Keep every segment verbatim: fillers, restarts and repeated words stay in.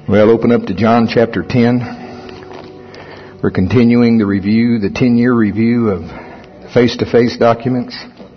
Well, open up to John chapter ten. We're continuing the review, the ten-year review of face-to-face documents.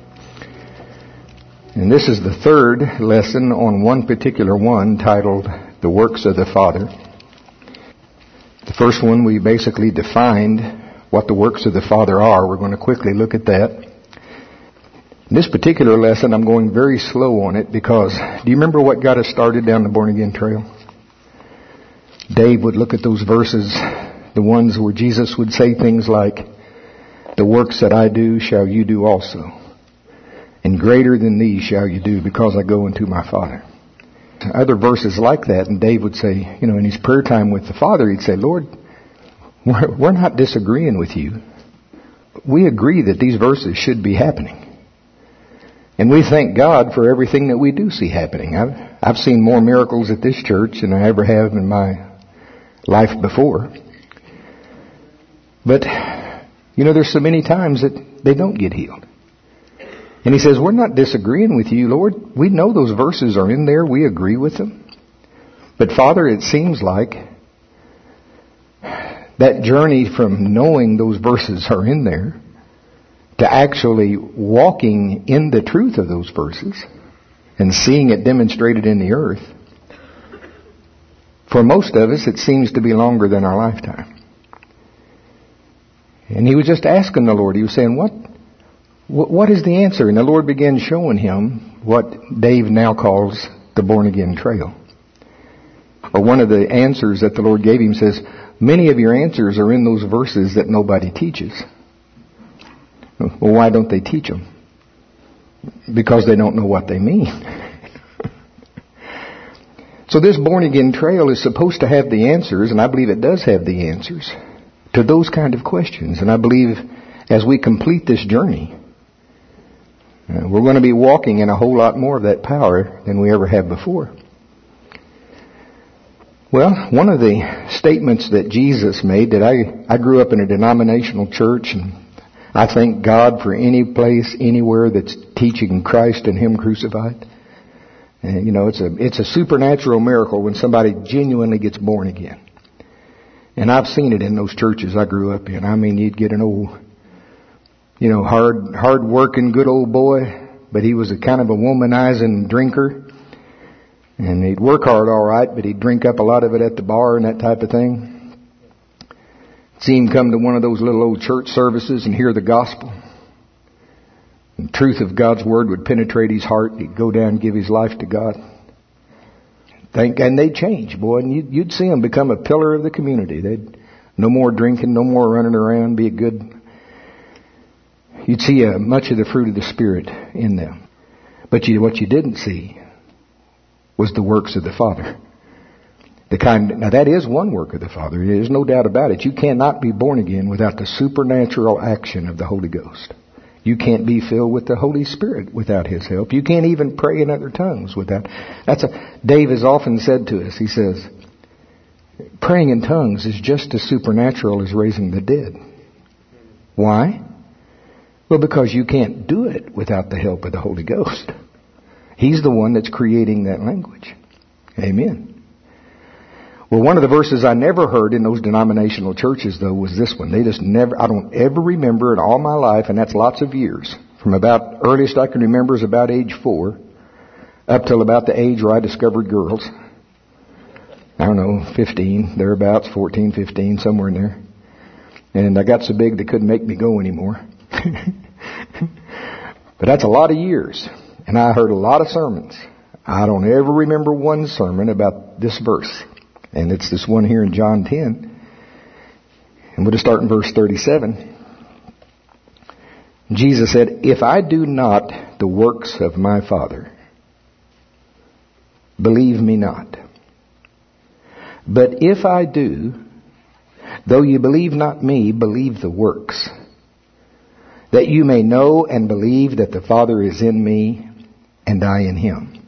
And this is the third lesson on one particular one titled The Works of the Father. The first one we basically defined what the works of the Father are. We're going to quickly look at that. In this particular lesson, I'm going very slow on it because, do you remember what got us started down the born-again trail? Dave would look at those verses, the ones where Jesus would say things like, "The works that I do shall you do also. And greater than these shall you do because I go unto my Father." Other verses like that, and Dave would say, you know, in his prayer time with the Father, he'd say, "Lord, we're, we're not disagreeing with you. We agree that these verses should be happening. And we thank God for everything that we do see happening. I've, I've seen more miracles at this church than I ever have in my life before. But, you know, there's so many times that they don't get healed." And he says, we're not disagreeing with you, Lord. We know those verses are in there. We agree with them. But Father, it seems like that journey from knowing those verses are in there to actually walking in the truth of those verses and seeing it demonstrated in the earth, for most of us, it seems to be longer than our lifetime. And he was just asking the Lord. He was saying, what, what is the answer? And the Lord began showing him what Dave now calls the born-again trail. Or one of the answers that the Lord gave him says, many of your answers are in those verses that nobody teaches. Well, why don't they teach them? Because they don't know what they mean. So this born-again trail is supposed to have the answers, and I believe it does have the answers to those kind of questions. And I believe as we complete this journey, uh, we're going to be walking in a whole lot more of that power than we ever have before. Well, one of the statements that Jesus made, that I, I grew up in a denominational church, and I thank God for any place, anywhere that's teaching Christ and Him crucified. And, you know, it's a it's a supernatural miracle when somebody genuinely gets born again. And I've seen it in those churches I grew up in. I mean, you'd get an old, you know, hard, hard-working, good old boy, but he was a kind of a womanizing drinker. And he'd work hard all right, but he'd drink up a lot of it at the bar and that type of thing. See him come to one of those little old church services and hear the gospel. The truth of God's Word would penetrate his heart. He'd go down and give his life to God. Thank, and they'd change, boy. And you'd, you'd see them become a pillar of the community. They'd no more drinking, no more running around, be a good... You'd see uh, much of the fruit of the Spirit in them. But you, what you didn't see was the works of the Father. The kind, now that is one work of the Father. There's no doubt about it. You cannot be born again without the supernatural action of the Holy Ghost. You can't be filled with the Holy Spirit without His help. You can't even pray in other tongues without. That's a, Dave has often said to us, he says, praying in tongues is just as supernatural as raising the dead. Why? Well, because you can't do it without the help of the Holy Ghost. He's the one that's creating that language. Amen. Well, one of the verses I never heard in those denominational churches, though, was this one. They just never, I don't ever remember in all my life, and that's lots of years. From about, earliest I can remember is about age four, up till about the age where I discovered girls. I don't know, fifteen, thereabouts, fourteen, fifteen, somewhere in there. And I got so big they couldn't make me go anymore. But that's a lot of years. And I heard a lot of sermons. I don't ever remember one sermon about this verse. And it's this one here in John ten. And we'll just start in verse thirty-seven. Jesus said, "If I do not the works of my Father, believe me not. But if I do, though you believe not me, believe the works, that you may know and believe that the Father is in me and I in Him."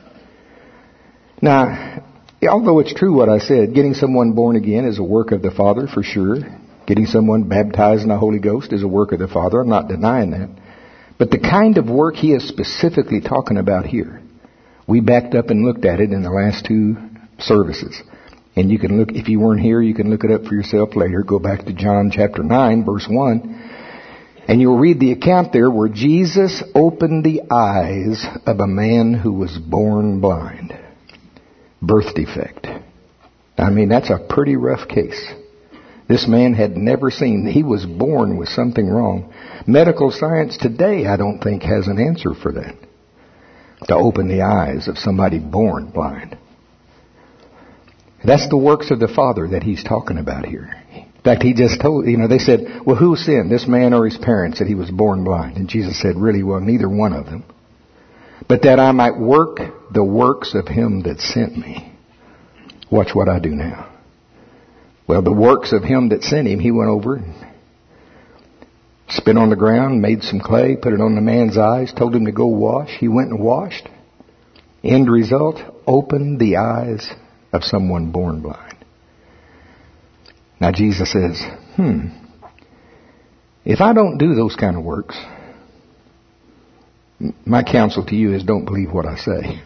Now, although it's true what I said, getting someone born again is a work of the Father for sure. Getting someone baptized in the Holy Ghost is a work of the Father. I'm not denying that. But the kind of work He is specifically talking about here, we backed up and looked at it in the last two services. And you can look, if you weren't here, you can look it up for yourself later. Go back to John chapter nine, verse one. And you'll read the account there where Jesus opened the eyes of a man who was born blind. Birth defect. I mean, that's a pretty rough case. This man had never seen, he was born with something wrong. Medical science today, I don't think, has an answer for that. To open the eyes of somebody born blind. That's the works of the Father that he's talking about here. In fact, he just told, you know, they said, well, who sinned, this man or his parents, that he was born blind? And Jesus said, really, well, neither one of them. But that I might work the works of him that sent me. Watch what I do now. Well, the works of him that sent him, he went over, spit on the ground, made some clay, put it on the man's eyes, told him to go wash. He went and washed. End result, opened the eyes of someone born blind. Now Jesus says, hmm, if I don't do those kind of works, my counsel to you is don't believe what I say.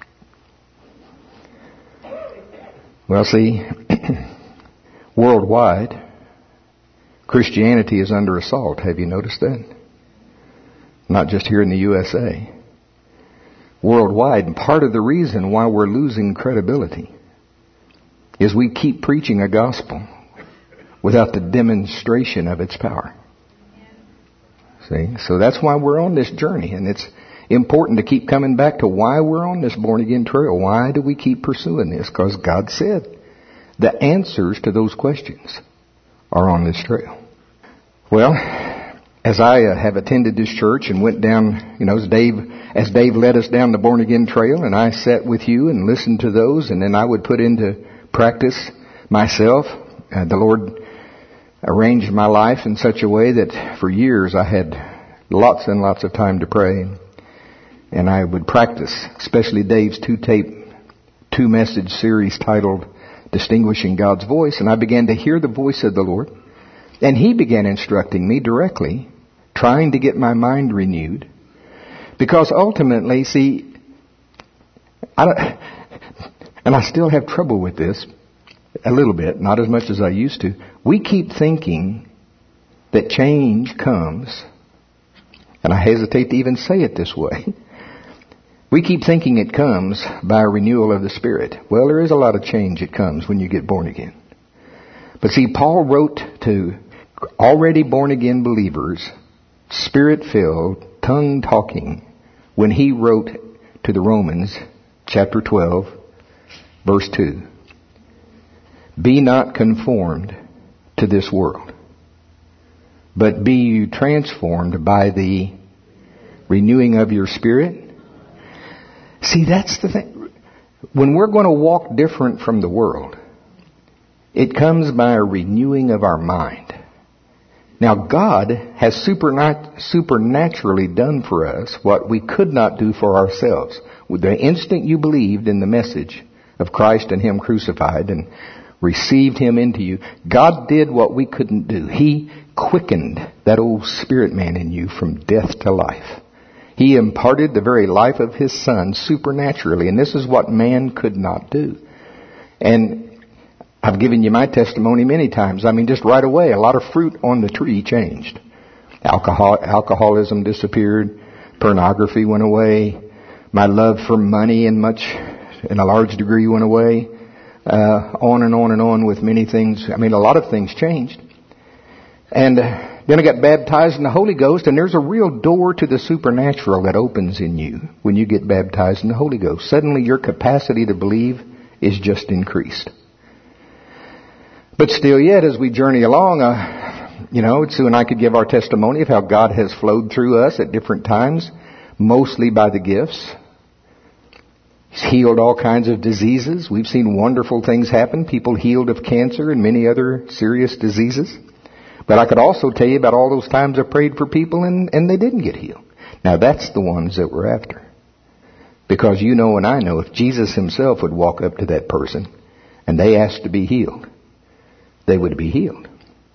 Well, see, worldwide, Christianity is under assault. Have you noticed that? Not just here in the U S A. Worldwide, and part of the reason why we're losing credibility is we keep preaching a gospel without the demonstration of its power. See? So that's why we're on this journey, and it's important to keep coming back to why we're on this born-again trail. Why do we keep pursuing this? Because God said the answers to those questions are on this trail. Well, as I uh, have attended this church and went down, you know, as Dave, as Dave led us down the born-again trail, and I sat with you and listened to those, and then I would put into practice myself. Uh, the Lord arranged my life in such a way that for years I had lots and lots of time to pray. And I would practice, especially Dave's two-tape, two-message series titled Distinguishing God's Voice. And I began to hear the voice of the Lord. And He began instructing me directly, trying to get my mind renewed. Because ultimately, see, I don't, and I still have trouble with this a little bit, not as much as I used to. We keep thinking that change comes, and I hesitate to even say it this way. We keep thinking it comes by a renewal of the Spirit. Well, there is a lot of change that comes when you get born again. But see, Paul wrote to already born again believers, Spirit-filled, tongue-talking, when he wrote to the Romans, chapter twelve, verse two. Be not conformed to this world, but be you transformed by the renewing of your spirit. See, that's the thing. When we're going to walk different from the world, it comes by a renewing of our mind. Now, God has supernat- supernaturally done for us what we could not do for ourselves. The instant you believed in the message of Christ and Him crucified and received Him into you, God did what we couldn't do. He quickened that old spirit man in you from death to life. He imparted the very life of His Son supernaturally, and this is what man could not do. And I've given you my testimony many times. I mean, just right away, a lot of fruit on the tree changed. Alcohol, alcoholism disappeared. Pornography went away. My love for money in much, in a large degree went away. Uh, on and on and on with many things. I mean, a lot of things changed. And uh, then I got baptized in the Holy Ghost, and there's a real door to the supernatural that opens in you when you get baptized in the Holy Ghost. Suddenly your capacity to believe is just increased. But still yet, as we journey along, uh, you know, Sue and I could give our testimony of how God has flowed through us at different times, mostly by the gifts. He's healed all kinds of diseases. We've seen wonderful things happen. People healed of cancer and many other serious diseases. But I could also tell you about all those times I prayed for people and, and they didn't get healed. Now that's the ones that we're after. Because you know and I know if Jesus Himself would walk up to that person and they asked to be healed, they would be healed.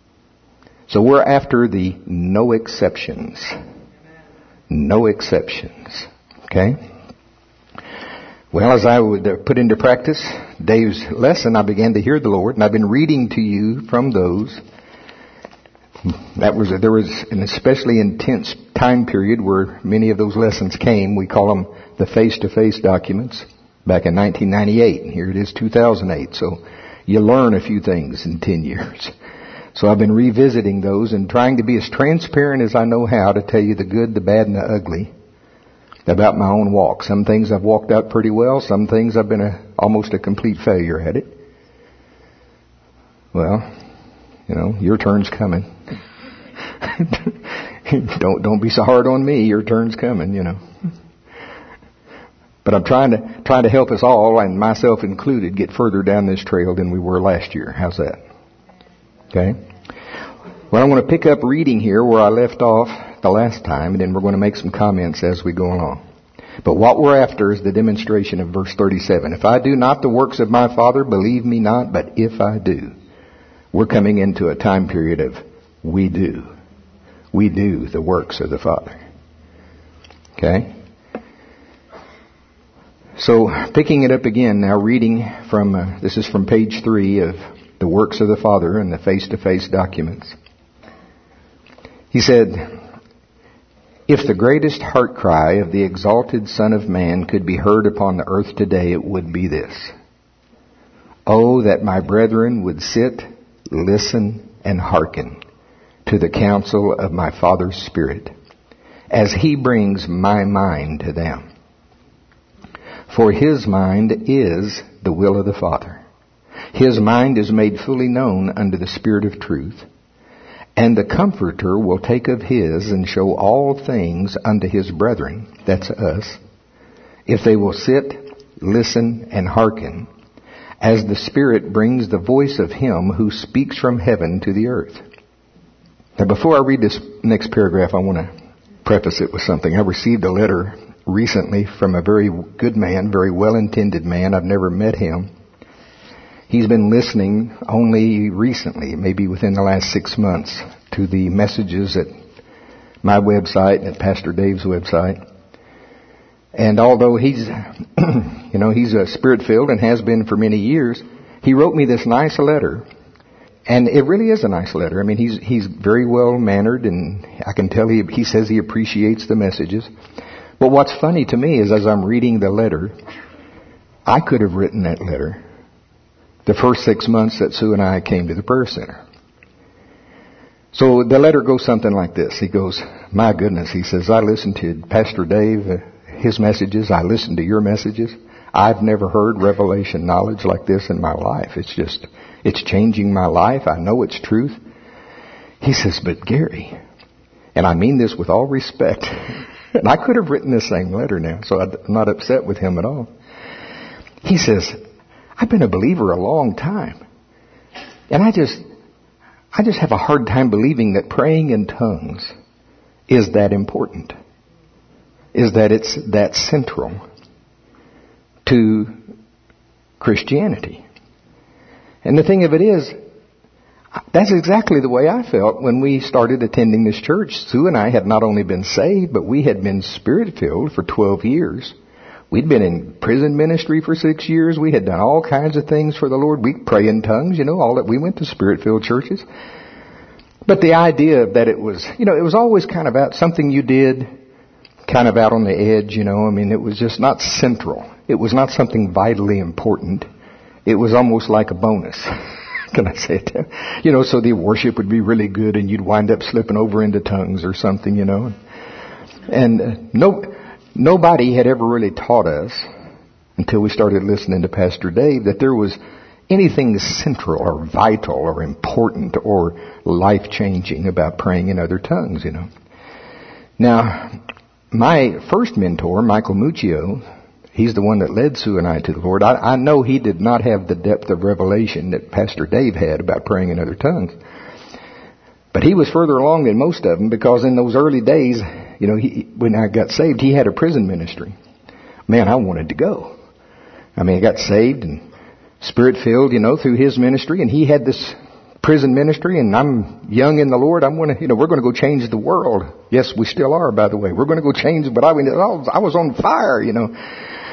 So we're after the no exceptions. No exceptions. Okay? Well, as I would uh, put into practice Dave's lesson, I began to hear the Lord, and I've been reading to you from those. That was a, there was an especially intense time period where many of those lessons came. We call them the face-to-face documents back in nineteen ninety-eight. And here it is, two thousand eight. So you learn a few things in ten years. So I've been revisiting those and trying to be as transparent as I know how to tell you the good, the bad, and the ugly about my own walk. Some things I've walked out pretty well. Some things I've been a, almost a complete failure at it. Well, you know, your turn's coming. don't don't be so hard on me. Your turn's coming, you know. But I'm trying to trying to help us all, and myself included, get further down this trail than we were last year. How's that? Okay. Well, I want to pick up reading here where I left off the last time, and then we're going to make some comments as we go along. But what we're after is the demonstration of verse thirty-seven. If I do not the works of my Father, believe me not, but if I do. We're coming into a time period of we do. We do the works of the Father. Okay? So, picking it up again now, reading from, uh, this is from page three of the works of the Father and the face-to-face documents. He said, if the greatest heart cry of the exalted Son of Man could be heard upon the earth today, it would be this. Oh, that my brethren would sit, listen, and hearken to the counsel of my Father's Spirit, as He brings my mind to them. For His mind is the will of the Father. His mind is made fully known unto the Spirit of truth. And the Comforter will take of His and show all things unto His brethren, that's us, if they will sit, listen, and hearken, as the Spirit brings the voice of Him who speaks from heaven to the earth. Now, before I read this next paragraph, I want to preface it with something. I received a letter recently from a very good man, very well-intended man. I've never met him. He's been listening only recently, maybe within the last six months, to the messages at my website and at Pastor Dave's website. And although he's, you know, he's a Spirit-filled and has been for many years, he wrote me this nice letter. And it really is a nice letter. I mean, he's he's very well-mannered, and I can tell he, he says he appreciates the messages. But what's funny to me is as I'm reading the letter, I could have written that letter the first six months that Sue and I came to the prayer center. So the letter goes something like this. He goes, my goodness, he says, I listened to Pastor Dave, uh, his messages. I listened to your messages. I've never heard revelation knowledge like this in my life. It's just, it's changing my life. I know it's truth. He says, but Gary, and I mean this with all respect, and I could have written this same letter now, so I'm not upset with him at all. He says, I've been a believer a long time. And I just, I just have a hard time believing that praying in tongues is that important. Is that it's that central to Christianity. And the thing of it is, that's exactly the way I felt when we started attending this church. Sue and I had not only been saved, but we had been Spirit-filled for twelve years. We'd been in prison ministry for six years. We had done all kinds of things for the Lord. We pray in tongues, you know, all that. We went to Spirit-filled churches. But the idea that it was, you know, it was always kind of out, something you did, kind of out on the edge, you know. I mean, it was just not central. It was not something vitally important. It was almost like a bonus. Can I say it? You know, so the worship would be really good and you'd wind up slipping over into tongues or something, you know. And uh, no... Nobody had ever really taught us, until we started listening to Pastor Dave, that there was anything central or vital or important or life-changing about praying in other tongues, you know. Now, my first mentor, Michael Muccio, he's the one that led Sue and I to the Lord. I, I know he did not have the depth of revelation that Pastor Dave had about praying in other tongues. But he was further along than most of them, because in those early days, you know, he, when I got saved, he had a prison ministry. Man, I wanted to go. I mean, I got saved and Spirit-filled, you know, through his ministry, and he had this prison ministry, and I'm young in the Lord. I'm going to, you know, we're going to go change the world. Yes, we still are, by the way. We're going to go change, but I, I was on fire, you know.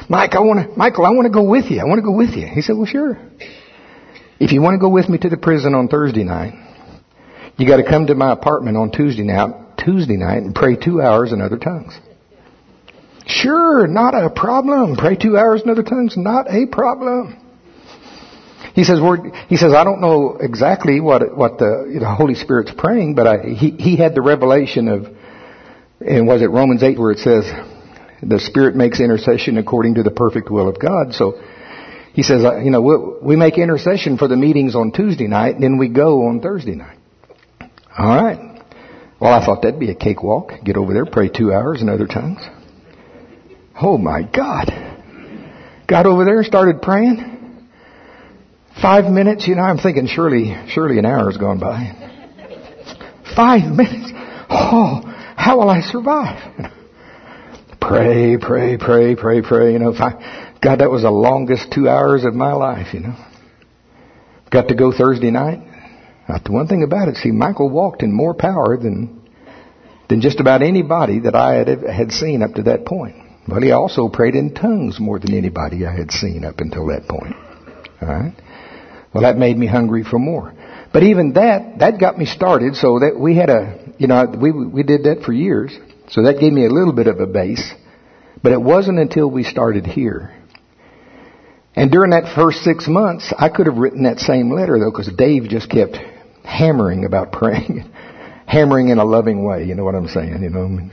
Mike, I want to, Michael, I want to go with you. I want to go with you. He said, well, sure. If you want to go with me to the prison on Thursday night, you got to come to my apartment on Tuesday night, Tuesday night and pray two hours in other tongues. Sure, not a problem. Pray two hours in other tongues, not a problem. He says, we're, he says, I don't know exactly what what the, you know, Holy Spirit's praying, but I, he he had the revelation of, and was it Romans eight where it says, the Spirit makes intercession according to the perfect will of God. So he says, uh, you know, we, we make intercession for the meetings on Tuesday night, and then we go on Thursday night. All right. Well, I thought that'd be a cakewalk. Get over there, pray two hours in other tongues. Oh my God. Got over there, started praying. Five minutes, you know, I'm thinking surely, surely an hour has gone by. Five minutes. Oh, how will I survive? Pray, pray, pray, pray, pray. You know, if I, God, that was the longest two hours of my life, you know. Got to go Thursday night. Not the one thing about it, see, Michael walked in more power than, than just about anybody that I had, had seen up to that point. But he also prayed in tongues more than anybody I had seen up until that point. All right. Well, that made me hungry for more. But even that, that got me started so that we had a, you know, we we did that for years. So that gave me a little bit of a base. But it wasn't until we started here. And during that first six months, I could have written that same letter, though, because Dave just kept hammering about praying. Hammering in a loving way, you know what I'm saying, you know.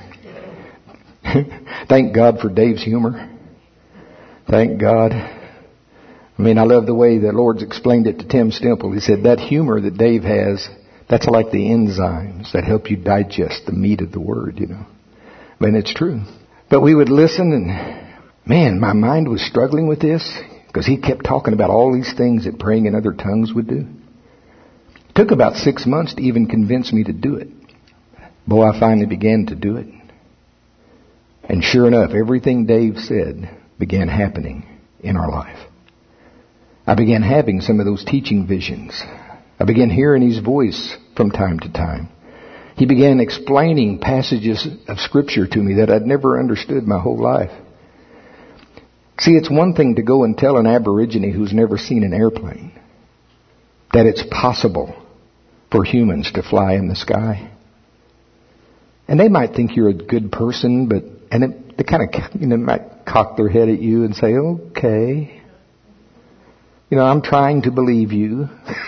Thank God for Dave's humor. Thank God. I mean, I love the way the Lord's explained it to Tim Stemple. He said that humor that Dave has, that's like the enzymes that help you digest the meat of the Word, you know. I mean, it's true. But we would listen and, man, my mind was struggling with this because he kept talking about all these things that praying in other tongues would do. It took about six months to even convince me to do it. Boy, I finally began to do it. And sure enough, everything Dave said began happening in our life. I began having some of those teaching visions. I began hearing his voice from time to time. He began explaining passages of Scripture to me that I'd never understood my whole life. See, it's one thing to go and tell an Aborigine who's never seen an airplane that it's possible for humans to fly in the sky. And they might think you're a good person, but and it, they kind of, you know, might cock their head at you and say, okay, you know, I'm trying to believe you.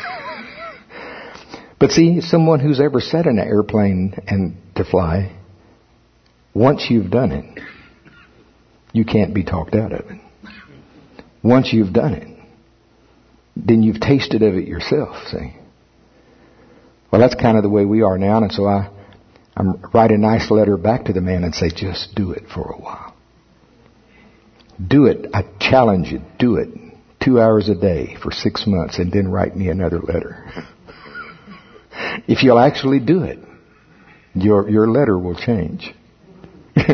But see, someone who's ever sat in an airplane and to fly, once you've done it, you can't be talked out of it. Once you've done it, then you've tasted of it yourself, see. Well, that's kind of the way we are now, and so I I write a nice letter back to the man and say, just do it for a while. Do it. I challenge you. Do it. Two hours a day for six months and then write me another letter. If you'll actually do it, your your letter will change. All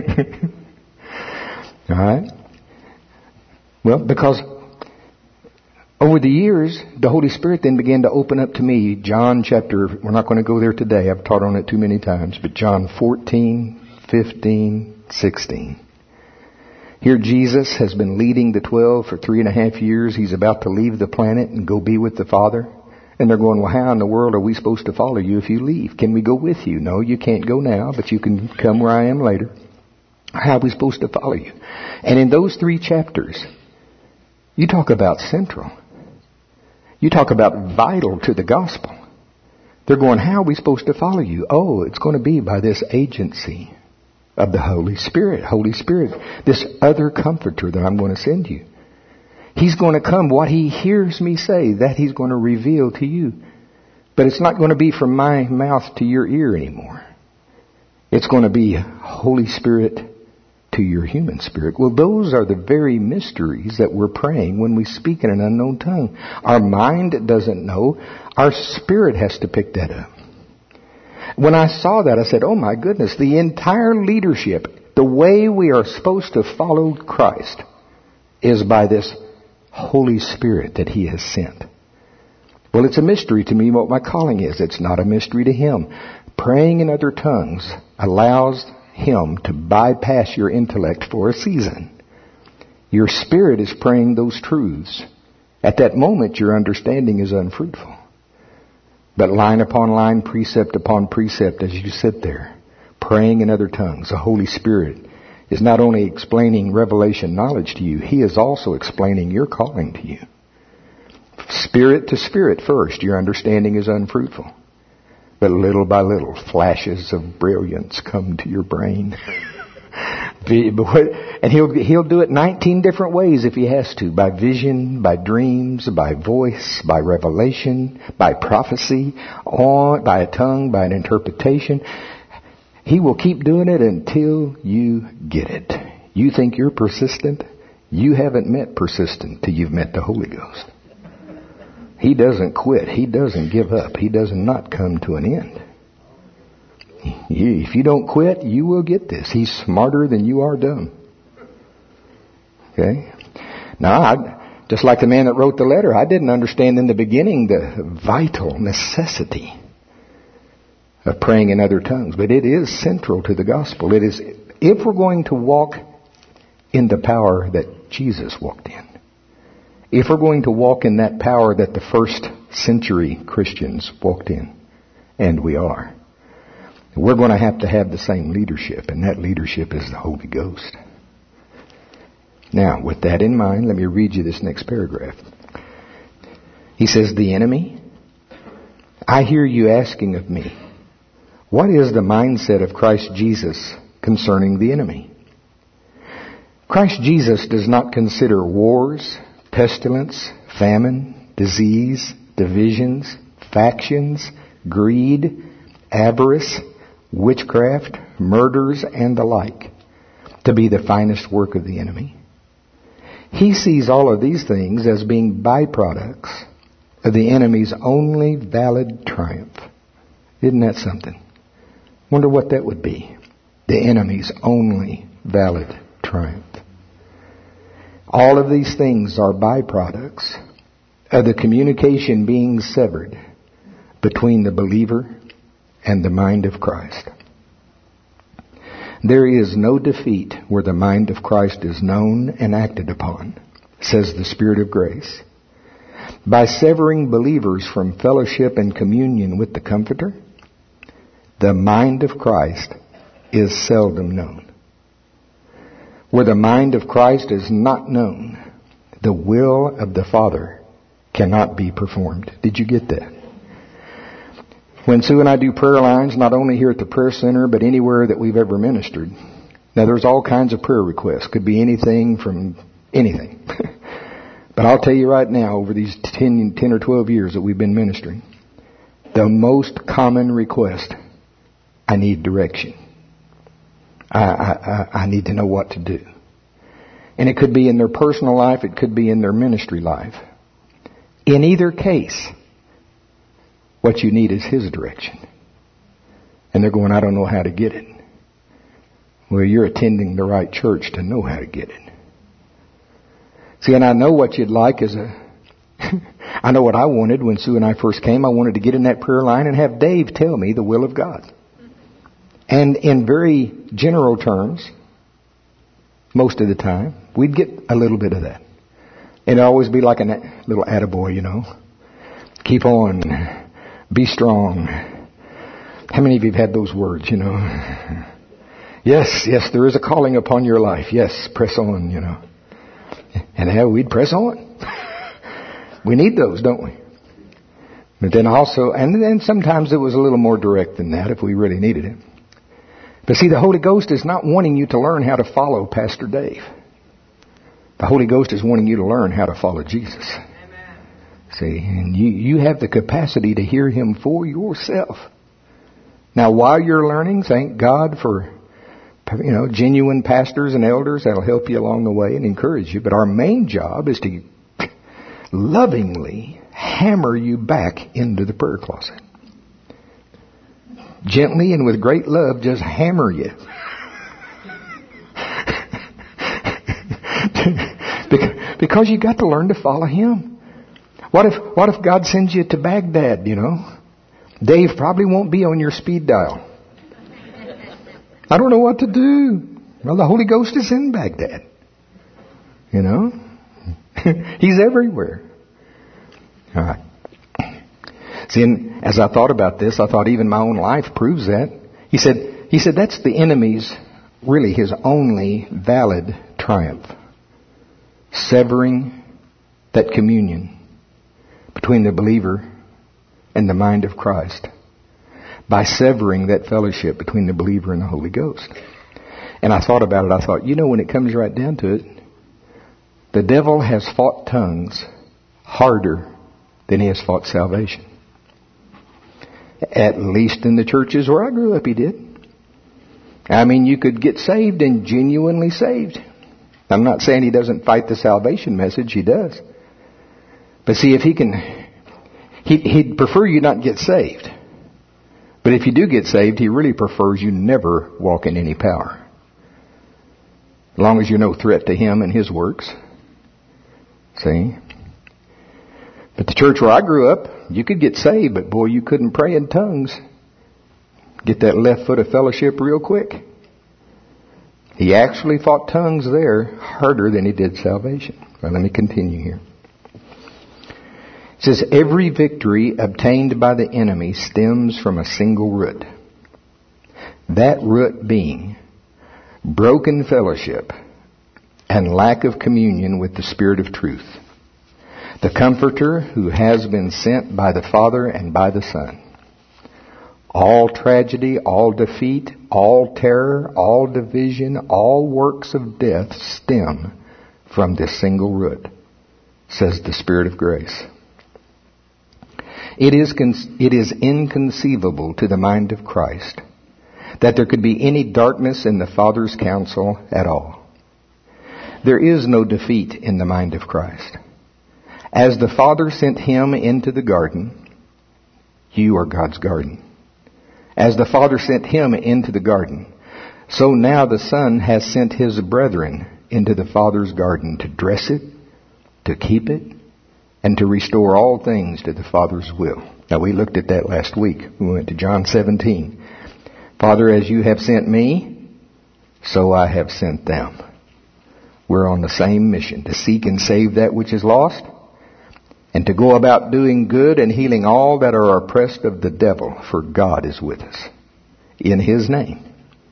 right? Well, because over the years, the Holy Spirit then began to open up to me John chapter, we're not going to go there today, I've taught on it too many times, but John fourteen, fifteen, sixteen. Here Jesus has been leading the twelve for three and a half years. He's about to leave the planet and go be with the Father. And they're going, well, how in the world are we supposed to follow you if you leave? Can we go with you? No, you can't go now, but you can come where I am later. How are we supposed to follow you? And in those three chapters, you talk about central. You talk about vital to the gospel. They're going, how are we supposed to follow you? Oh, it's going to be by this agency of the Holy Spirit. Holy Spirit, this other comforter that I'm going to send you. He's going to come. What he hears me say, that he's going to reveal to you. But it's not going to be from my mouth to your ear anymore. It's going to be Holy Spirit to your human spirit. Well, those are the very mysteries that we're praying when we speak in an unknown tongue. Our mind doesn't know. Our spirit has to pick that up. When I saw that, I said, oh my goodness, the entire leadership, the way we are supposed to follow Christ is by this Holy Spirit that He has sent. Well, it's a mystery to me what my calling is. It's not a mystery to Him. Praying in other tongues allows Him to bypass your intellect for a season. Your spirit is praying those truths. At that moment, your understanding is unfruitful. But line upon line, precept upon precept, as you sit there, praying in other tongues, the Holy Spirit is not only explaining revelation knowledge to you, He is also explaining your calling to you. Spirit to spirit first, your understanding is unfruitful. But little by little, flashes of brilliance come to your brain. And he'll, he'll do it nineteen different ways if he has to. By vision, by dreams, by voice, by revelation, by prophecy, on, by a tongue, by an interpretation. He will keep doing it until you get it. You think you're persistent? You haven't met persistent till you've met the Holy Ghost. He doesn't quit. He doesn't give up. He does not come to an end. If you don't quit, you will get this. He's smarter than you are dumb. Okay? Now, I, just like the man that wrote the letter, I didn't understand in the beginning the vital necessity of praying in other tongues. But it is central to the gospel. It is, if we're going to walk in the power that Jesus walked in, if we're going to walk in that power that the first century Christians walked in, and we are, we're going to have to have the same leadership, and that leadership is the Holy Ghost. Now, with that in mind, let me read you this next paragraph. He says, the enemy, I hear you asking of me, what is the mindset of Christ Jesus concerning the enemy? Christ Jesus does not consider wars, pestilence, famine, disease, divisions, factions, greed, avarice, witchcraft, murders, and the like to be the finest work of the enemy. He sees all of these things as being byproducts of the enemy's only valid triumph. Isn't that something? Wonder what that would be. The enemy's only valid triumph. All of these things are byproducts of the communication being severed between the believer and the mind of Christ. There is no defeat where the mind of Christ is known and acted upon, says the Spirit of grace. By severing believers from fellowship and communion with the Comforter, the mind of Christ is seldom known. Where the mind of Christ is not known, the will of the Father cannot be performed. Did you get that? When Sue and I do prayer lines, not only here at the prayer center, but anywhere that we've ever ministered. Now, there's all kinds of prayer requests. Could be anything from anything. But I'll tell you right now, over these ten, ten or twelve years that we've been ministering, the most common request, I need direction. I, I, I need to know what to do. And it could be in their personal life. It could be in their ministry life. In either case, what you need is His direction. And they're going, I don't know how to get it. Well, you're attending the right church to know how to get it. See, and I know what you'd like as a... I know what I wanted when Sue and I first came. I wanted to get in that prayer line and have Dave tell me the will of God. And in very general terms, most of the time, we'd get a little bit of that. And it'd always be like a little attaboy, you know. Keep on. Be strong. How many of you have had those words, you know? Yes, yes, there is a calling upon your life. Yes, press on, you know. And how we'd press on. We need those, don't we? But then also, and then sometimes it was a little more direct than that if we really needed it. But see, the Holy Ghost is not wanting you to learn how to follow Pastor Dave. The Holy Ghost is wanting you to learn how to follow Jesus. Amen. See, and you, you have the capacity to hear Him for yourself. Now, while you're learning, thank God for, you know, genuine pastors and elders that'll help you along the way and encourage you. But our main job is to lovingly hammer you back into the prayer closet. Gently and with great love, just hammer you. Because you got to learn to follow Him. What if, what if God sends you to Baghdad, you know? Dave probably won't be on your speed dial. I don't know what to do. Well, the Holy Ghost is in Baghdad. You know? He's everywhere. All right. See, and as I thought about this, I thought even my own life proves that. He said, he said that's the enemy's, really his only valid triumph. Severing that communion between the believer and the mind of Christ by severing that fellowship between the believer and the Holy Ghost. And I thought about it. I thought, you know, when it comes right down to it, the devil has fought tongues harder than he has fought salvation. At least in the churches where I grew up, he did. I mean, you could get saved and genuinely saved. I'm not saying he doesn't fight the salvation message. He does. But see, if he can, he, he'd prefer you not get saved. But if you do get saved, he really prefers you never walk in any power. As long as you're no threat to him and his works. See? But the church where I grew up, you could get saved, but boy, you couldn't pray in tongues. Get that left foot of fellowship real quick. He actually fought tongues there harder than he did salvation. Well, let me continue here. It says, every victory obtained by the enemy stems from a single root. That root being broken fellowship and lack of communion with the Spirit of truth, the Comforter who has been sent by the Father and by the Son. All tragedy, all defeat, all terror, all division, all works of death stem from this single root, says the Spirit of grace. It is, con- it is inconceivable to the mind of Christ that there could be any darkness in the Father's counsel at all. There is no defeat in the mind of Christ. As the Father sent him into the garden, you are God's garden. As the Father sent him into the garden, so now the Son has sent his brethren into the Father's garden to dress it, to keep it, and to restore all things to the Father's will. Now, we looked at that last week. We went to John seventeen. Father, as you have sent me, so I have sent them. We're on the same mission, to seek and save that which is lost, and to go about doing good and healing all that are oppressed of the devil, for God is with us. In His name.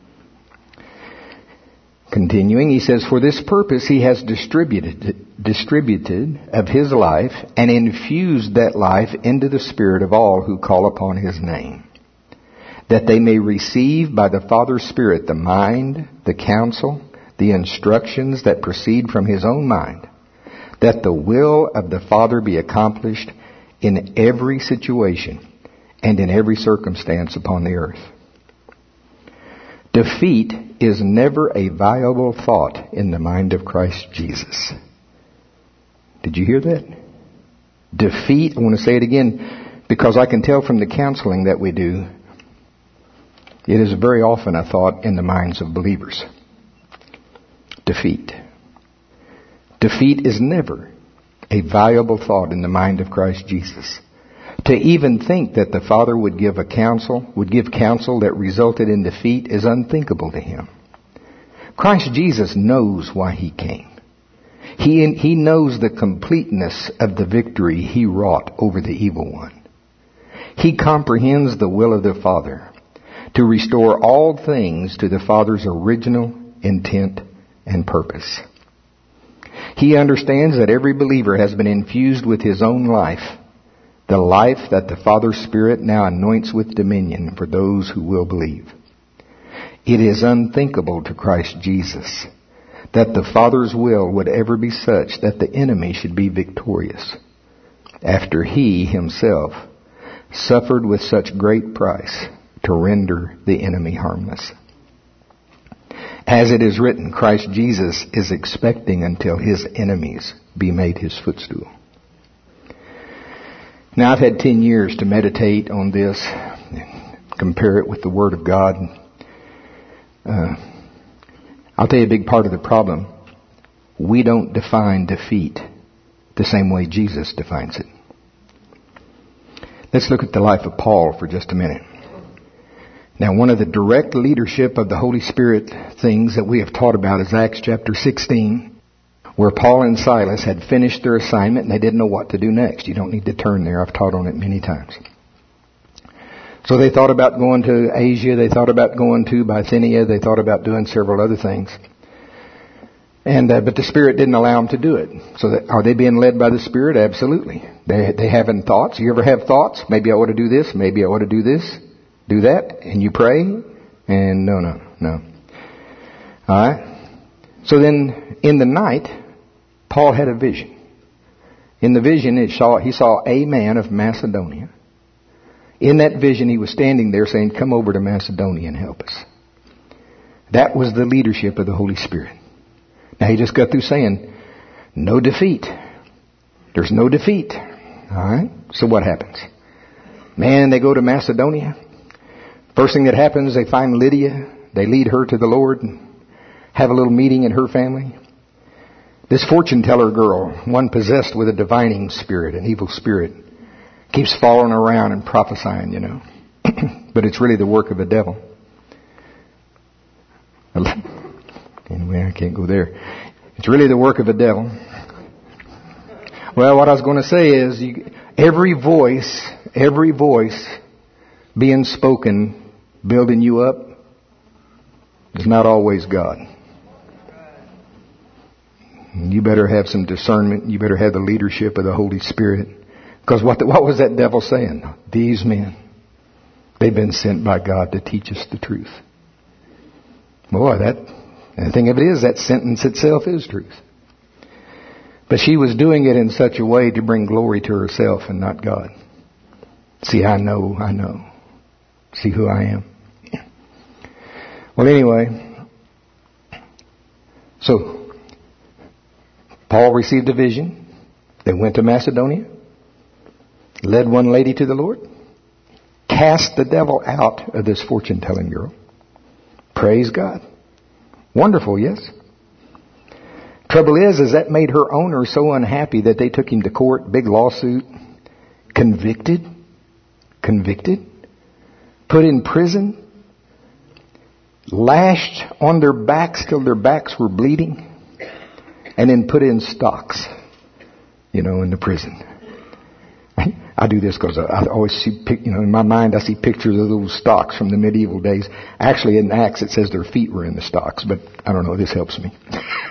Continuing, he says, for this purpose he has distributed, distributed of his life and infused that life into the spirit of all who call upon his name, that they may receive by the Father's Spirit the mind, the counsel, the instructions that proceed from his own mind, that the will of the Father be accomplished in every situation and in every circumstance upon the earth. Defeat is never a viable thought in the mind of Christ Jesus. Did you hear that? Defeat, I want to say it again, because I can tell from the counseling that we do, it is very often a thought in the minds of believers. Defeat. Defeat is never a viable thought in the mind of Christ Jesus. To even think that the Father would give a counsel, would give counsel that resulted in defeat is unthinkable to him. Christ Jesus knows why he came. He, he knows the completeness of the victory he wrought over the evil one. He comprehends the will of the Father to restore all things to the Father's original intent and purpose. He understands that every believer has been infused with his own life, the life that the Father's Spirit now anoints with dominion for those who will believe. It is unthinkable to Christ Jesus that the Father's will would ever be such that the enemy should be victorious, after he himself suffered with such great price to render the enemy harmless. As it is written, Christ Jesus is expecting until his enemies be made his footstool. Now, I've had ten years to meditate on this, compare it with the Word of God. Uh, I'll tell you a big part of the problem. We don't define defeat the same way Jesus defines it. Let's look at the life of Paul for just a minute. Now, one of the direct leadership of the Holy Spirit things that we have taught about is Acts chapter sixteen, where Paul and Silas had finished their assignment and they didn't know what to do next. You don't need to turn there. I've taught on it many times. So they thought about going to Asia. They thought about going to Bithynia. They thought about doing several other things. And uh, but the Spirit didn't allow them to do it. So that, are they being led by the Spirit? Absolutely. They they having thoughts. You ever have thoughts? Maybe I ought to do this. Maybe I ought to do this. Do that. And you pray. And no, no, no. All right. So then in the night, Paul had a vision. In the vision, it saw, he saw a man of Macedonia. In that vision, he was standing there saying, come over to Macedonia and help us. That was the leadership of the Holy Spirit. Now, he just got through saying, no defeat. There's no defeat. All right? So what happens? Man, they go to Macedonia. First thing that happens, they find Lydia. They lead her to the Lord and have a little meeting in her family. This fortune teller girl, one possessed with a divining spirit, an evil spirit, keeps following around and prophesying, you know. But it's really the work of a devil. Anyway, I can't go there. It's really the work of a devil. Well, what I was going to say is, you, every voice, every voice being spoken, building you up, is not always God. You better have some discernment. You better have the leadership of the Holy Spirit. Because what, the, what was that devil saying? These men, they've been sent by God to teach us the truth. Boy, that, the thing of it is, that sentence itself is truth. But she was doing it in such a way to bring glory to herself and not God. See, I know, I know. See who I am. Well, anyway, so Paul received a vision. They went to Macedonia, led one lady to the Lord, cast the devil out of this fortune-telling girl. Praise God. Wonderful, yes? Trouble is, is that made her owner so unhappy that they took him to court, big lawsuit, convicted, convicted, put in prison, lashed on their backs till their backs were bleeding, and then put in stocks, you know, in the prison. I do this because I always see, you know, in my mind I see pictures of those stocks from the medieval days. Actually, in Acts it says their feet were in the stocks, but I don't know, this helps me.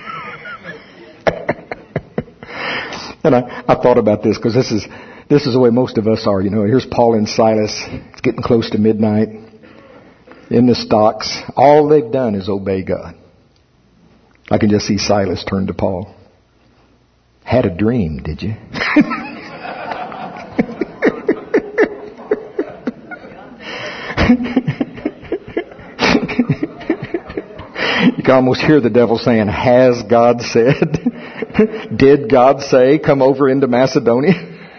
And I, I thought about this because this is this is the way most of us are. You know, here's Paul and Silas. It's getting close to midnight in the stocks. All they've done is obey God. I can just see Silas turn to Paul. Had a dream, did you? You can almost hear the devil saying, has God said? Did God say, come over into Macedonia?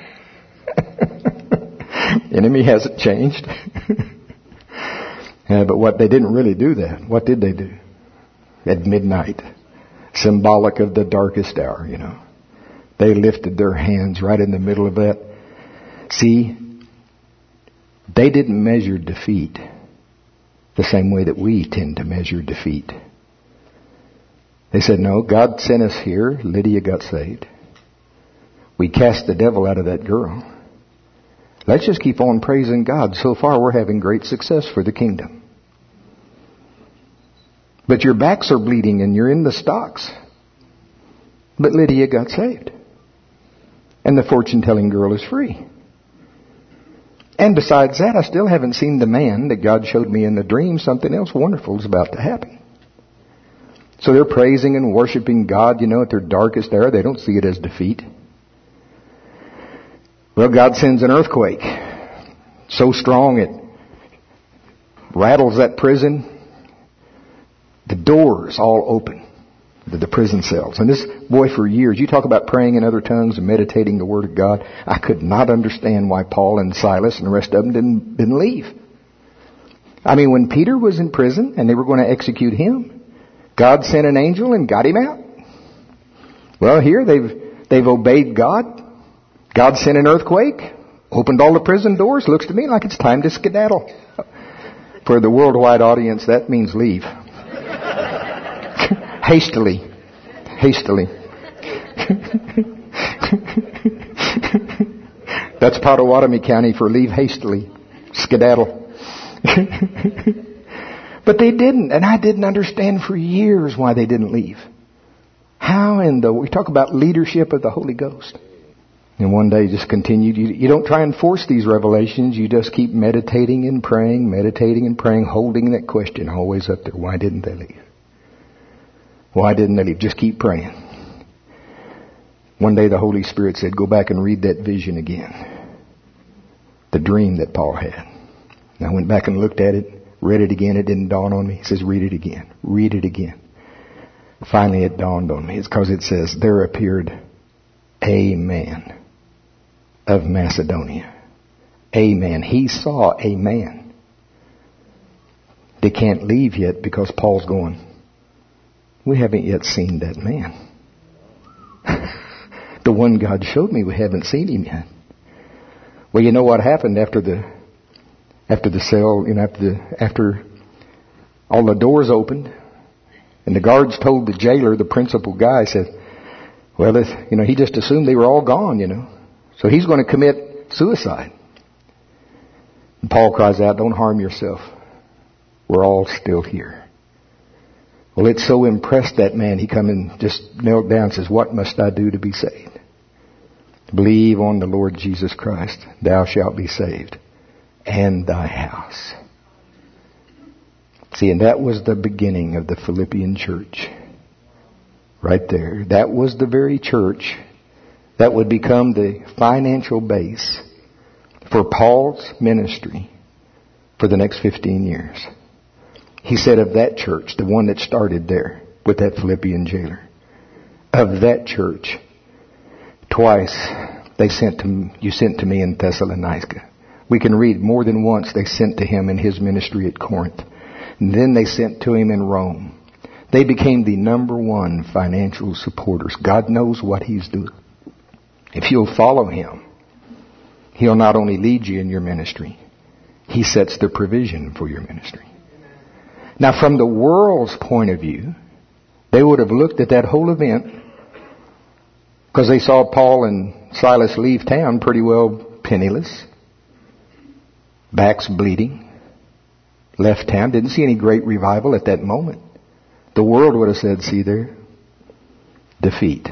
Enemy hasn't changed. Yeah, but what they didn't really do that. What did they do? At midnight, symbolic of the darkest hour, you know. They lifted their hands right in the middle of that. See, they didn't measure defeat the same way that we tend to measure defeat. They said, no, God sent us here. Lydia got saved. We cast the devil out of that girl. Let's just keep on praising God. So far, we're having great success for the kingdom. But your backs are bleeding and you're in the stocks. But Lydia got saved. And the fortune-telling girl is free. And besides that, I still haven't seen the man that God showed me in the dream. Something else wonderful is about to happen. So they're praising and worshiping God, you know, at their darkest hour. They don't see it as defeat. Well, God sends an earthquake. So strong it rattles that prison. The doors all open. The, the prison cells. And this boy for years, you talk about praying in other tongues and meditating the Word of God. I could not understand why Paul and Silas and the rest of them didn't, didn't leave. I mean, when Peter was in prison and they were going to execute him, God sent an angel and got him out. Well, here they've they've obeyed God. God sent an earthquake, opened all the prison doors. Looks to me like it's time to skedaddle. For the worldwide audience, that means leave. Hastily. Hastily. That's Pottawatomie County for leave hastily. Skedaddle. But they didn't, and I didn't understand for years why they didn't leave. How in the... We talk about leadership of the Holy Ghost. And one day just continued. You, you don't try and force these revelations. You just keep meditating and praying, meditating and praying, holding that question always up there. Why didn't they leave? Why didn't they leave? Just keep praying. One day the Holy Spirit said, go back and read that vision again. The dream that Paul had. And I went back and looked at it, read it again. It didn't dawn on me. He says, read it again. Read it again. Finally it dawned on me. It's because it says, there appeared a man of Macedonia. A man. He saw a man. They can't leave yet because Paul's going, we haven't yet seen that man. The one God showed me, we haven't seen him yet. Well, you know what happened after the after the cell, you know, after the after all the doors opened, and the guards told the jailer, the principal guy, said, well, if, you know, he just assumed they were all gone, you know. So he's going to commit suicide. And Paul cries out, don't harm yourself. We're all still here. Well, it so impressed that man, he come and just knelt down and says, what must I do to be saved? Believe on the Lord Jesus Christ. Thou shalt be saved. And thy house. See, and that was the beginning of the Philippian church. Right there. That was the very church that would become the financial base for Paul's ministry for the next fifteen years. He said of that church, the one that started there with that Philippian jailer, of that church, twice they sent to, you sent to me in Thessalonica. We can read more than once they sent to him in his ministry at Corinth. And then they sent to him in Rome. They became the number one financial supporters. God knows what he's doing. If you'll follow him, he'll not only lead you in your ministry, he sets the provision for your ministry. Now, from the world's point of view, they would have looked at that whole event because they saw Paul and Silas leave town pretty well penniless, backs bleeding, left town, didn't see any great revival at that moment. The world would have said, see there, defeat.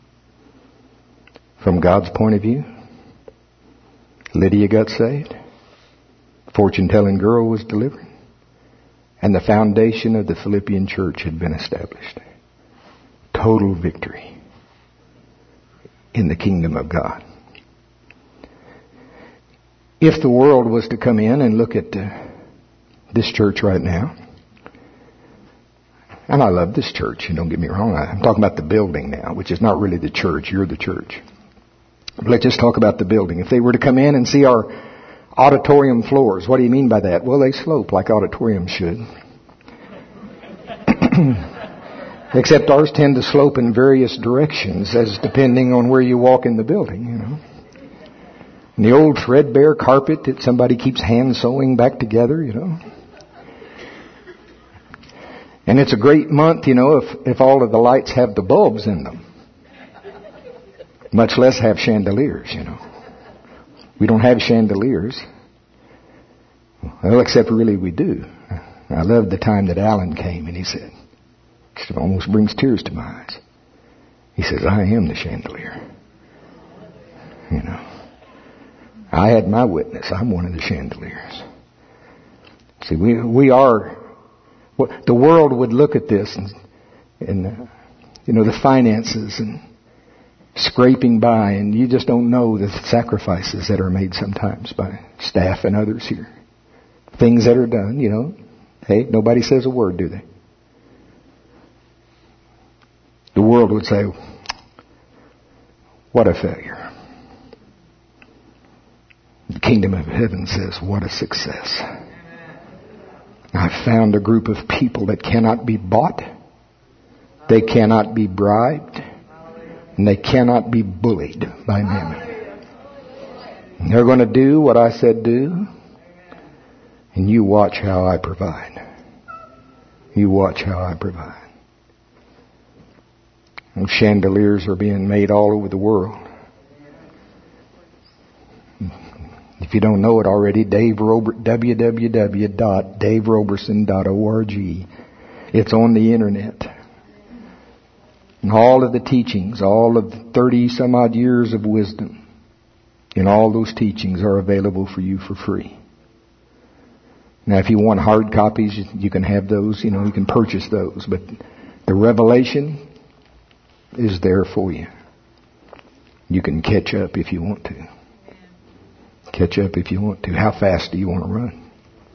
From God's point of view, Lydia got saved, fortune-telling girl was delivered, and the foundation of the Philippian church had been established. Total victory in the kingdom of God. If the world was to come in and look at uh, this church right now, and I love this church, and don't get me wrong, I'm talking about the building now, which is not really the church, you're the church. But let's just talk about the building. If they were to come in and see our auditorium floors, what do you mean by that? Well, they slope like auditoriums should. Except ours tend to slope in various directions as depending on where you walk in the building, you know. And the old threadbare carpet that somebody keeps hand sewing back together, you know. And it's a great month, you know, if, if all of the lights have the bulbs in them. Much less have chandeliers, you know. We don't have chandeliers. Well, except really we do. I love the time that Alan came and he said, it almost brings tears to my eyes. He says, I am the chandelier. You know. I had my witness. I'm one of the chandeliers. See, we we are... The world would look at this and, and uh, you know, the finances and scraping by, and you just don't know the sacrifices that are made sometimes by staff and others here. Things that are done, you know. Hey, nobody says a word, do they? The world would say, what a failure. The kingdom of heaven says, what a success. I've found a group of people that cannot be bought, they cannot be bribed, and they cannot be bullied by mammon. And they're going to do what I said do, and you watch how I provide. You watch how I provide. Those chandeliers are being made all over the world. If you don't know it already, Dave Rober, w w w dot dave roberson dot org. It's on the internet. And all of the teachings, all of thirty some odd years of wisdom, and all those teachings are available for you for free. Now, if you want hard copies, you can have those, you know, you can purchase those. But the revelation is there for you. You can catch up if you want to. Catch up if you want to. How fast do you want to run?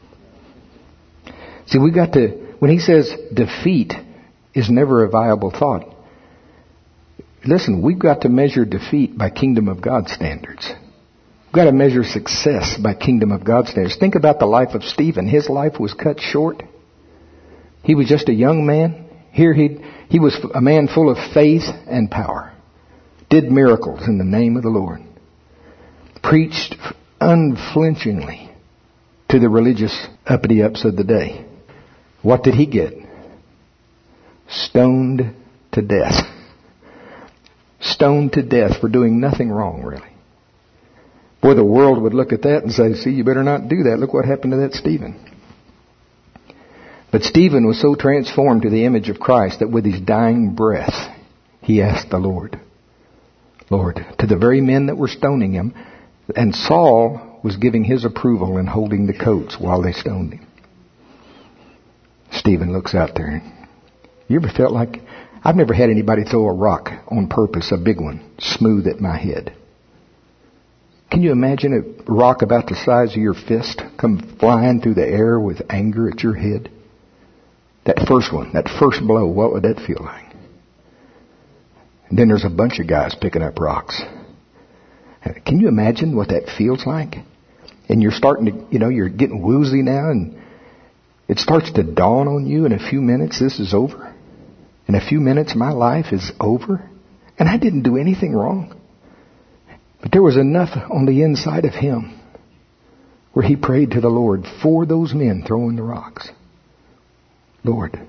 See, we got to, when he says defeat is never a viable thought, listen, we've got to measure defeat by kingdom of God standards. We've got to measure success by kingdom of God standards. Think about the life of Stephen. His life was cut short. He was just a young man. Here he he was a man full of faith and power. Did miracles in the name of the Lord. Preached unflinchingly to the religious uppity-ups of the day. What did he get? Stoned to death. Stoned to death for doing nothing wrong, really. Boy, the world would look at that and say, see, you better not do that. Look what happened to that Stephen. But Stephen was so transformed to the image of Christ that with his dying breath, he asked the Lord, Lord, to the very men that were stoning him, and Saul was giving his approval and holding the coats while they stoned him. Stephen looks out there. You ever felt like, I've never had anybody throw a rock on purpose, a big one, smooth at my head. Can you imagine a rock about the size of your fist come flying through the air with anger at your head? That first one, that first blow, what would that feel like? And then there's a bunch of guys picking up rocks. Can you imagine what that feels like? And you're starting to, you know, you're getting woozy now, and it starts to dawn on you in a few minutes, this is over. In a few minutes, my life is over. And I didn't do anything wrong. But there was enough on the inside of him where he prayed to the Lord for those men throwing the rocks. Lord,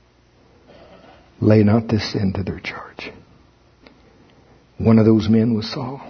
lay not this sin to their charge. One of those men was Saul.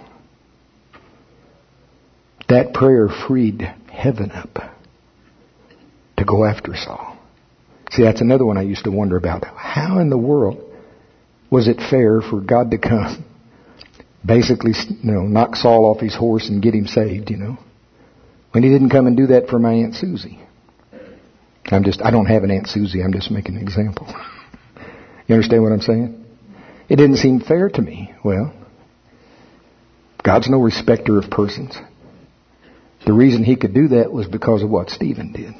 That prayer freed heaven up to go after Saul. See, that's another one I used to wonder about. How in the world was it fair for God to come, basically, you know, knock Saul off his horse and get him saved, you know, when he didn't come and do that for my Aunt Susie? I'm just, I don't have an Aunt Susie. I'm just making an example. You understand what I'm saying? It didn't seem fair to me. Well, God's no respecter of persons. The reason he could do that was because of what Stephen did.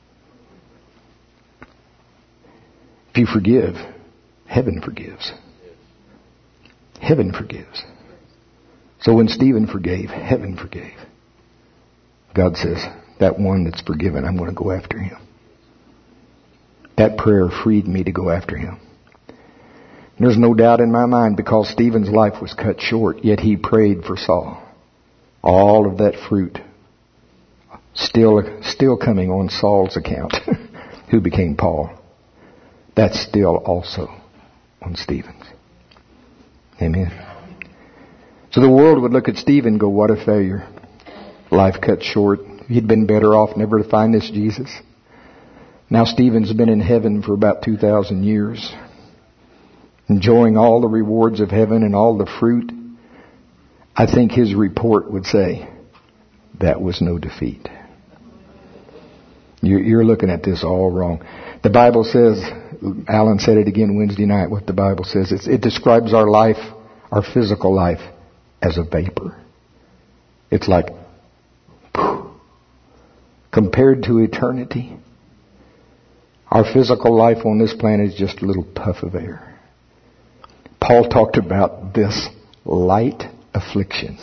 If you forgive, heaven forgives. Heaven forgives. So when Stephen forgave, heaven forgave. God says, that one that's forgiven, I'm going to go after him. That prayer freed me to go after him. And there's no doubt in my mind, because Stephen's life was cut short, yet he prayed for Saul. All of that fruit still, still coming on Saul's account, who became Paul. That's still also on Stephen's. Amen. So the world would look at Stephen and go, what a failure. Life cut short. He'd been better off never to find this Jesus. Now Stephen's been in heaven for about two thousand years, enjoying all the rewards of heaven and all the fruit. I think his report would say, that was no defeat. You're, you're looking at this all wrong. The Bible says, Alan said it again Wednesday night, what the Bible says. It's, it describes our life, our physical life, as a vapor. It's like, phew, compared to eternity, our physical life on this planet is just a little puff of air. Paul talked about this light affliction.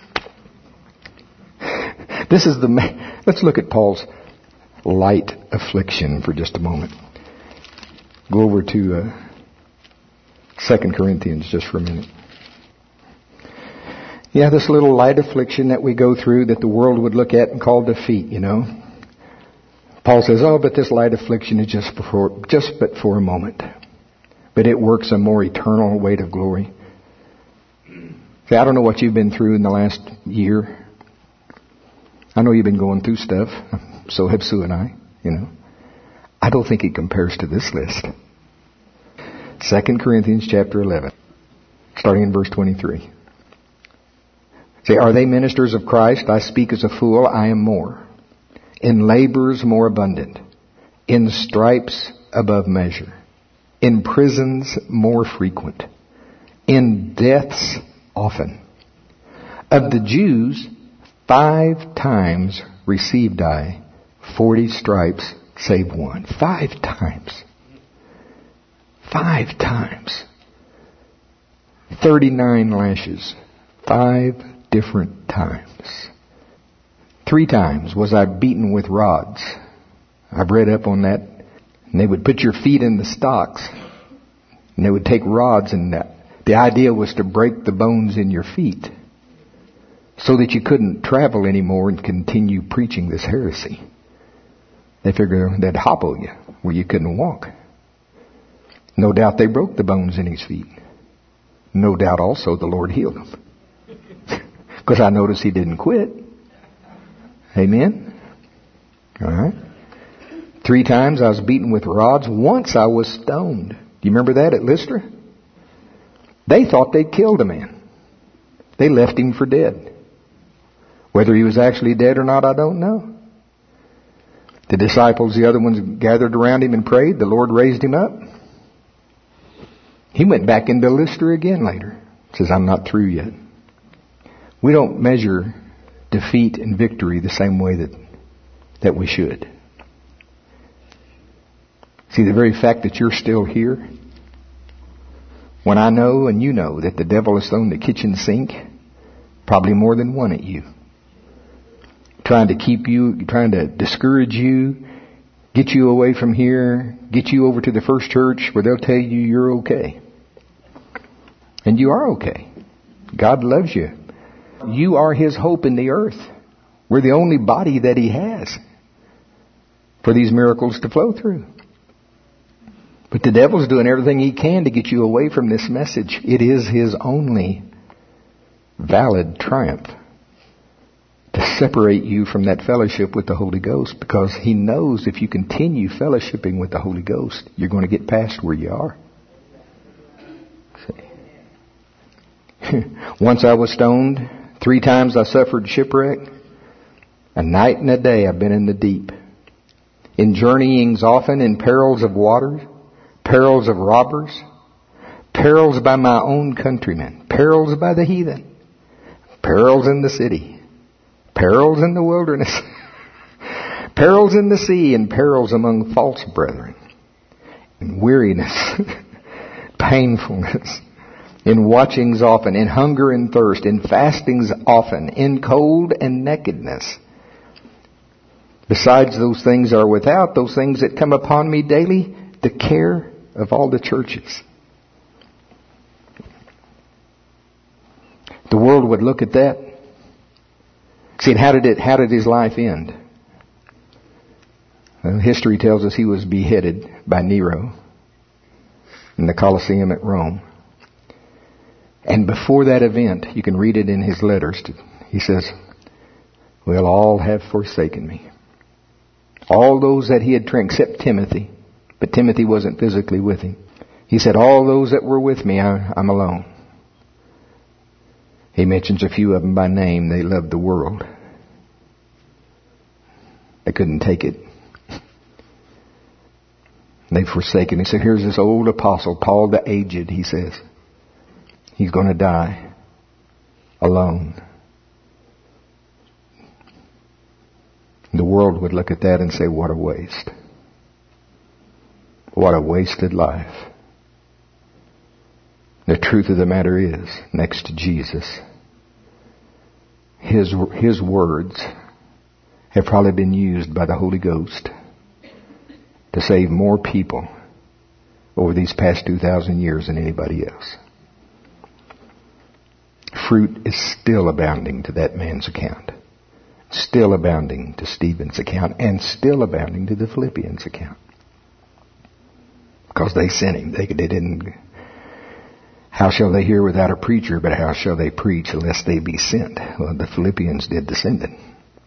This is the, let's look at Paul's light affliction for just a moment. Go over to uh, Second Corinthians just for a minute. Yeah, this little light affliction that we go through that the world would look at and call defeat, you know. Paul says, oh, but this light affliction is just for, just but for a moment. but it works a more eternal weight of glory. See, I don't know what you've been through in the last year. I know you've been going through stuff. So have Sue and I, you know. I don't think it compares to this list. Second Corinthians chapter eleven, starting in verse twenty-three. Say, are they ministers of Christ? I speak as a fool. I am more. In labors more abundant. In stripes above measure. In prisons more frequent. In deaths often. Of the Jews, five times received I forty stripes, save one. Five times. Five times. Thirty-nine lashes. Five different times. Three times was I beaten with rods. I've read up on that. And they would put your feet in the stocks. And they would take rods, and that. The idea was to break the bones in your feet so that you couldn't travel anymore and continue preaching this heresy. They figured they'd hobble you where you couldn't walk. No doubt they broke the bones in his feet. No doubt also the Lord healed him. Because I noticed he didn't quit. Amen? All right. Three times I was beaten with rods. Once I was stoned. Do you remember that at Lystra? They thought they'd killed a man. They left him for dead. Whether he was actually dead or not, I don't know. The disciples, the other ones, gathered around him and prayed. The Lord raised him up. He went back into Lystra again later. Says, I'm not through yet. We don't measure defeat and victory the same way that, that we should. See, the very fact that you're still here, when I know and you know that the devil has thrown the kitchen sink, probably more than one at you, trying to keep you, trying to discourage you, get you away from here, get you over to the First Church where they'll tell you you're okay. And you are okay. God loves you. You are His hope in the earth. We're the only body that He has for these miracles to flow through. But the devil's doing everything he can to get you away from this message. It is his only valid triumph to separate you from that fellowship with the Holy Ghost, because he knows if you continue fellowshipping with the Holy Ghost, you're going to get past where you are. See? Once I was stoned. Three times I suffered shipwreck. A night and a day I've been in the deep. In journeyings often, in perils of waters, perils of robbers, perils by my own countrymen, perils by the heathen, perils in the city, perils in the wilderness, perils in the sea, and perils among false brethren, in weariness, painfulness, in watchings often, in hunger and thirst, in fastings often, in cold and nakedness. Besides those things are without, those things that come upon me daily, the care of all the churches. The world would look at that. See, how did it, how did his life end? Well, history tells us he was beheaded by Nero in the Colosseum at Rome. And before that event, you can read it in his letters. To, he says, "Well, all have forsaken me." All those that he had trained, except Timothy. But Timothy wasn't physically with him. He said, all those that were with me, I, I'm alone. He mentions a few of them by name. They loved the world. They couldn't take it. They've forsaken. He said, here's this old apostle, Paul the aged, he says. He's going to die alone. The world would look at that and say, what a waste. What a wasted life. The truth of the matter is, next to Jesus, His, His words have probably been used by the Holy Ghost to save more people over these past two thousand years than anybody else. Fruit is still abounding to that man's account. Still abounding to Stephen's account, and still abounding to the Philippians account. Because because they sent him. They, they didn't. How shall they hear without a preacher? But how shall they preach unless they be sent? Well, the Philippians did the sending.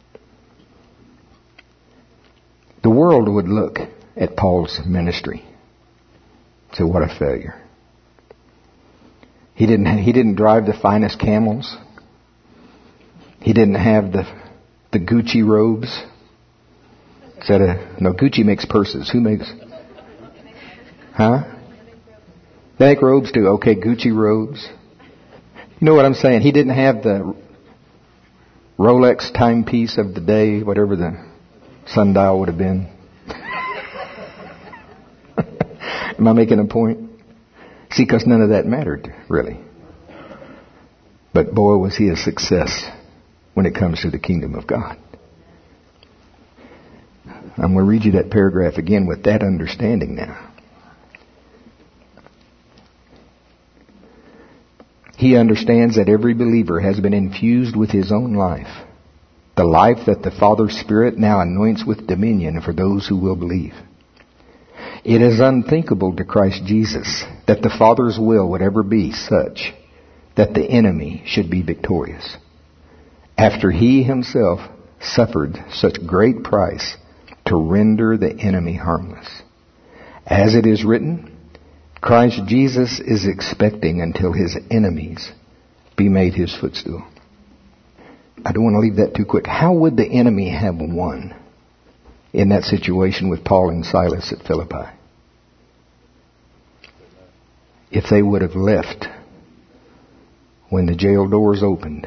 The world would look at Paul's ministry. Say, what a failure. He didn't, he didn't drive the finest camels. He didn't have the, the Gucci robes. Is that a, no, Gucci makes purses. Who makes, huh? They make robes too. Okay, Gucci robes. You know what I'm saying? He didn't have the Rolex timepiece of the day, whatever the sundial would have been. Am I making a point? See, because none of that mattered, really. But boy, was he a success when it comes to the kingdom of God. I'm going to read you that paragraph again with that understanding now. He understands that every believer has been infused with his own life, the life that the Father's Spirit now anoints with dominion for those who will believe. It is unthinkable to Christ Jesus that the Father's will would ever be such that the enemy should be victorious, after he himself suffered such great price to render the enemy harmless. As it is written, Christ Jesus is expecting until his enemies be made his footstool. I don't want to leave that too quick. How would the enemy have won in that situation with Paul and Silas at Philippi? If they would have left when the jail doors opened,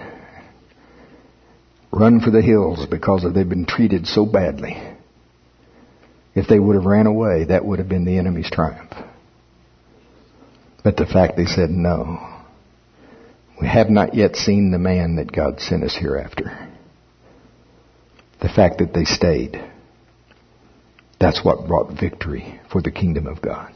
run for the hills because they've been treated so badly. If they would have ran away, that would have been the enemy's triumph. But the fact they said, no, we have not yet seen the man that God sent us here after. The fact that they stayed, that's what brought victory for the kingdom of God.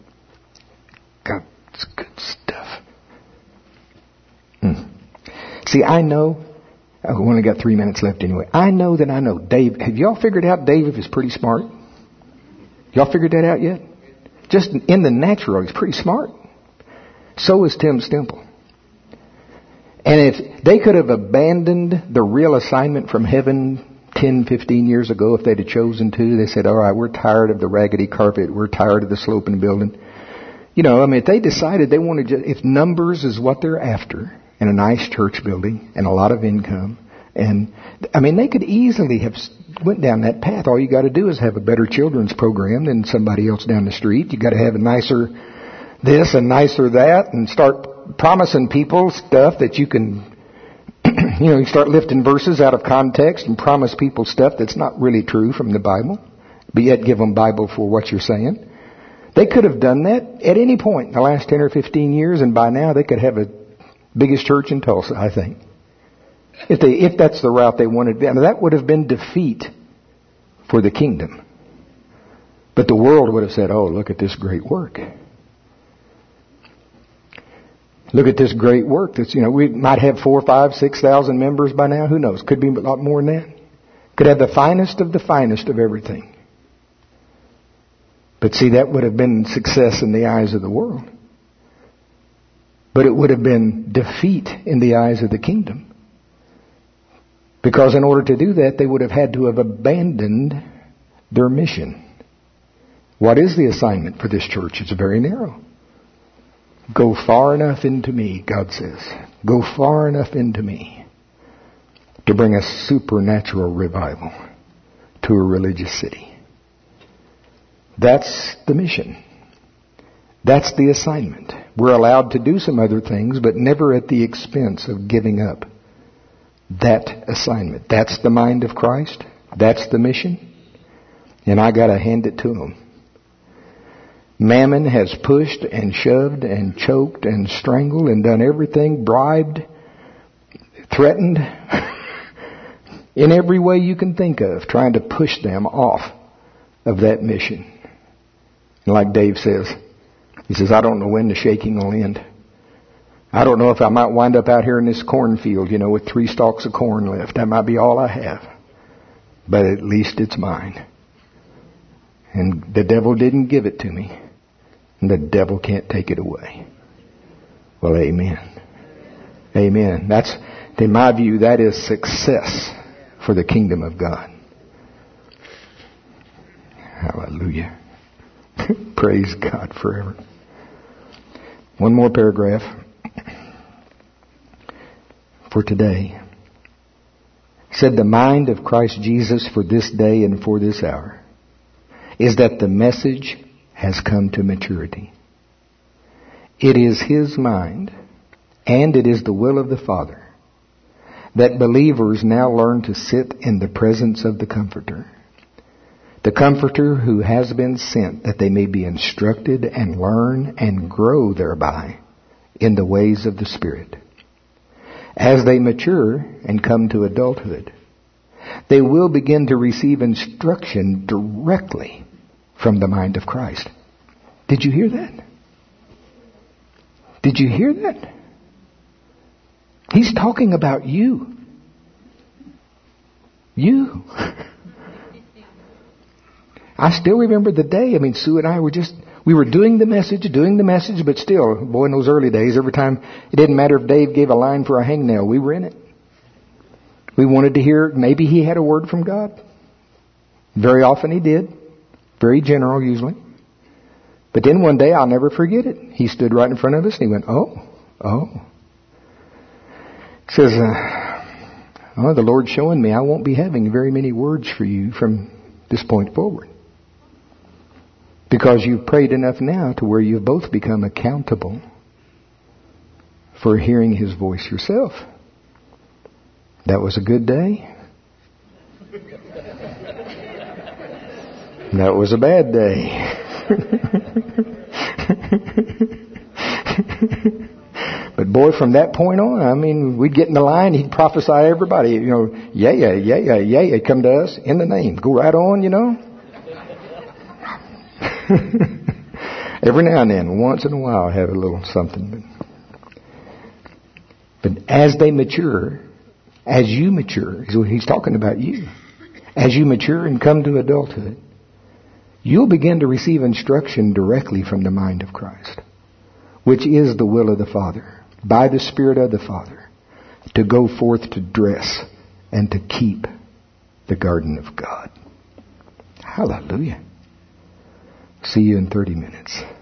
God's good stuff. Hmm. See, I know, I've only got three minutes left anyway. I know that I know Dave. Have y'all figured out Dave is pretty smart? Y'all figured that out yet? Just in the natural, he's pretty smart. So is Tim Stemple. And if they could have abandoned the real assignment from heaven ten, fifteen years ago, if they'd have chosen to, they said, all right, we're tired of the raggedy carpet. We're tired of the sloping building. You know, I mean, if they decided they wanted to, if numbers is what they're after, and a nice church building, and a lot of income, and, I mean, they could easily have went down that path. All you got to do is have a better children's program than somebody else down the street. You got to have a nicer this and nicer that, and start promising people stuff that you can, you know, you start lifting verses out of context and promise people stuff that's not really true from the Bible, but yet give them Bible for what you're saying. They could have done that at any point in the last ten or fifteen years, and by now they could have a biggest church in Tulsa, I think. If they, if that's the route they wanted to be. Now, that would have been defeat for the kingdom. But the world would have said, oh, look at this great work. Look at this great work. That's, you know, we might have four, five, six thousand members by now. Who knows? Could be a lot more than that. Could have the finest of the finest of everything. But see, that would have been success in the eyes of the world. But it would have been defeat in the eyes of the kingdom. Because in order to do that, they would have had to have abandoned their mission. What is the assignment for this church? It's very narrow. Go far enough into me, God says. Go far enough into me to bring a supernatural revival to a religious city. That's the mission. That's the assignment. We're allowed to do some other things, but never at the expense of giving up that assignment. That's the mind of Christ. That's the mission. And I got to hand it to him. Mammon has pushed and shoved and choked and strangled and done everything, bribed, threatened, in every way you can think of, trying to push them off of that mission. And like Dave says, he says, I don't know when the shaking will end. I don't know if I might wind up out here in this cornfield, you know, with three stalks of corn left. That might be all I have. But at least it's mine. And the devil didn't give it to me. And the devil can't take it away. Well, amen. Amen. That's, in my view, that is success for the kingdom of God. Hallelujah. Praise God forever. One more paragraph for today. It said the mind of Christ Jesus for this day and for this hour is that the message has come to maturity. It is His mind, and it is the will of the Father, that believers now learn to sit in the presence of the Comforter. The Comforter who has been sent that they may be instructed and learn and grow thereby in the ways of the Spirit. As they mature and come to adulthood, they will begin to receive instruction directly from the mind of Christ. Did you hear that? Did you hear that? He's talking about you. You. I still remember the day. I mean, Sue and I were just, we were doing the message, doing the message, but still, boy, in those early days, every time, it didn't matter if Dave gave a line for a hangnail, we were in it. We wanted to hear, maybe he had a word from God. Very often he did. Very general, usually. But then one day, I'll never forget it. He stood right in front of us and he went, oh, oh. He says, uh, oh, the Lord's showing me I won't be having very many words for you from this point forward. Because you've prayed enough now to where you've both become accountable for hearing His voice yourself. That was a good day. That was a bad day. But boy, from that point on, I mean, we'd get in the line, he'd prophesy everybody, you know, yeah, yeah, yeah, yeah, yeah, yeah, come to us in the name. Go right on, you know. Every now and then, once in a while, I have a little something. But, but as they mature, as you mature, he's talking about you. As you mature and come to adulthood, you'll begin to receive instruction directly from the mind of Christ, which is the will of the Father, by the Spirit of the Father, to go forth to dress and to keep the garden of God. Hallelujah. See you in thirty minutes.